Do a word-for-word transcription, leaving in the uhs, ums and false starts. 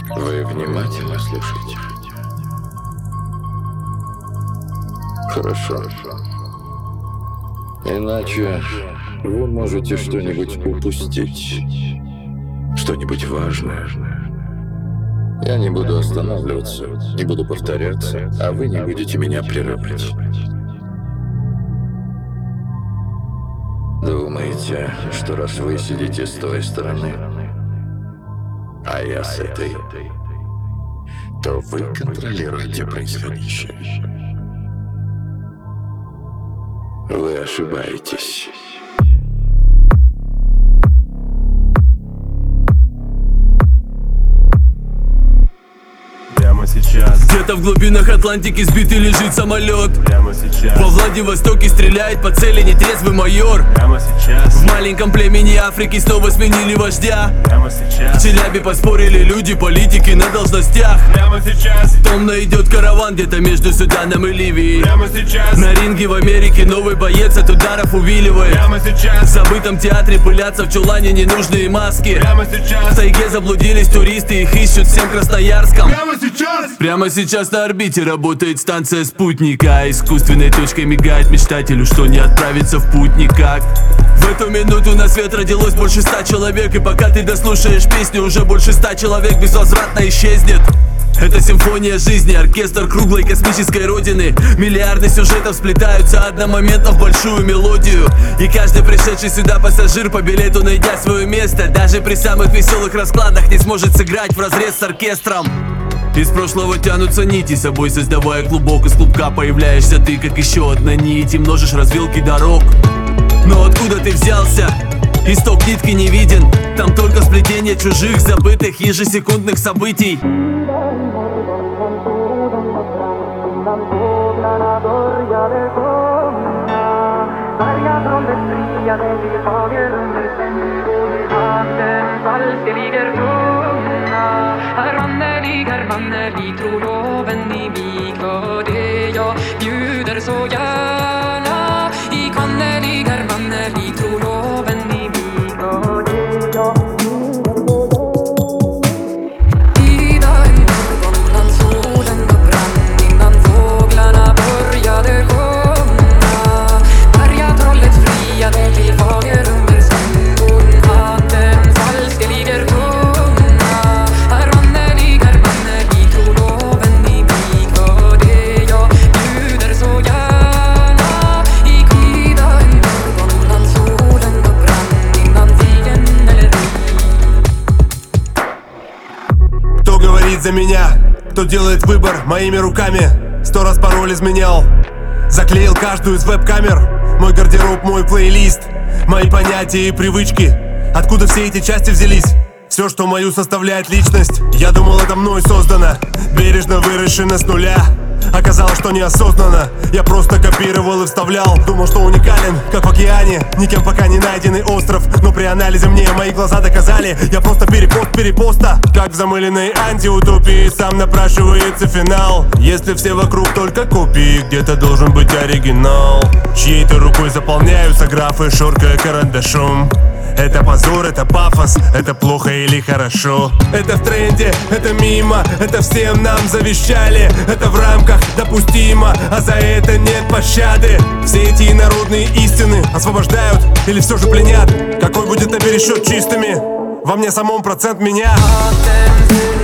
Вы внимательно слушаете? Хорошо. Иначе вы можете что-нибудь упустить. Что-нибудь важное. Я не буду останавливаться, не буду повторяться, а вы не будете меня прерывать. Думаете, что раз вы сидите с той стороны, а я с этой, то вы контролируете происходящее? Вы ошибаетесь. Прямо сейчас. Где-то в глубинах Атлантики сбитый лежит самолет. Прямо сейчас. Во Владивостоке стреляет по цели нетрезвый майор. Прямо сейчас. В маленьком племени Африки снова сменили вождя. Прямо В сейчас. Челябе поспорили люди, политики на должностях. Прямо сейчас. Томно идет караван где-то между Суданом и Ливией. Прямо сейчас. На ринге в Америке новый боец от ударов увиливает. Прямо В сейчас. забытом театре пылятся в чулане ненужные маски. Прямо В сейчас. тайге заблудились туристы, их ищут всем Красноярском. Прямо сейчас. Прямо сейчас на орбите работает станция спутника. Искусственной точкой мигает мечтателю, что не отправиться в путь никак. В эту минуту на свет родилось больше ста человек. И пока ты дослушаешь песню, уже больше ста человек безвозвратно исчезнет. Это симфония жизни, оркестр круглой космической родины. Миллиарды сюжетов сплетаются одномоментно в большую мелодию. И каждый пришедший сюда пассажир по билету, найдя свое место, даже при самых веселых раскладах не сможет сыграть вразрез с оркестром. Из прошлого тянутся нити, собой создавая клубок. Из клубка появляешься ты, как еще одна нить, и множишь развилки дорог. Но откуда ты взялся? Исток нитки не виден. Там только сплетение чужих, забытых ежесекундных событий. Vanlig tror loven i mig och det jag bjuder så gärna. I kvannerlig är vanlig tror loven i mig och det jag Ida en morgon när solen var brann, innan fåglarna började sjunga. Bergatrollet friade till fager under stundon, hatten falskeliger tunga. Är vanlig är vanlig tror loven i mig och det jag bjuder så gärna. I Ida en morgon när solen var brann, innan vigen eller Кто говорит за меня? Кто делает выбор моими руками? Сто раз пароль изменял. Заклеил каждую из веб-камер. Мой гардероб, мой плейлист, мои понятия и привычки. Откуда все эти части взялись? Все, что мою составляет личность. Я думал, это мной создано, бережно выращено с нуля. Оказалось, что неосознанно. Я просто копировал и вставлял. Думал, что уникален, как в океане, никем пока не найденный остров. Но при анализе мне мои глаза доказали: я просто перепост перепоста. Как в замыленной антиутопии сам напрашивается финал. Если все вокруг только копии, где-то должен быть оригинал. Чьей-то рукой заполняются графы, шоркая карандашом. Это позор, это пафос, это плохо или хорошо. Это в тренде, это мимо, это всем нам завещали. Это в рамках допустимо, а за это нет пощады. Все эти инородные истины освобождают или все же пленят? Какой будет на пересчет чистыми? Во мне самом процент меня. hatten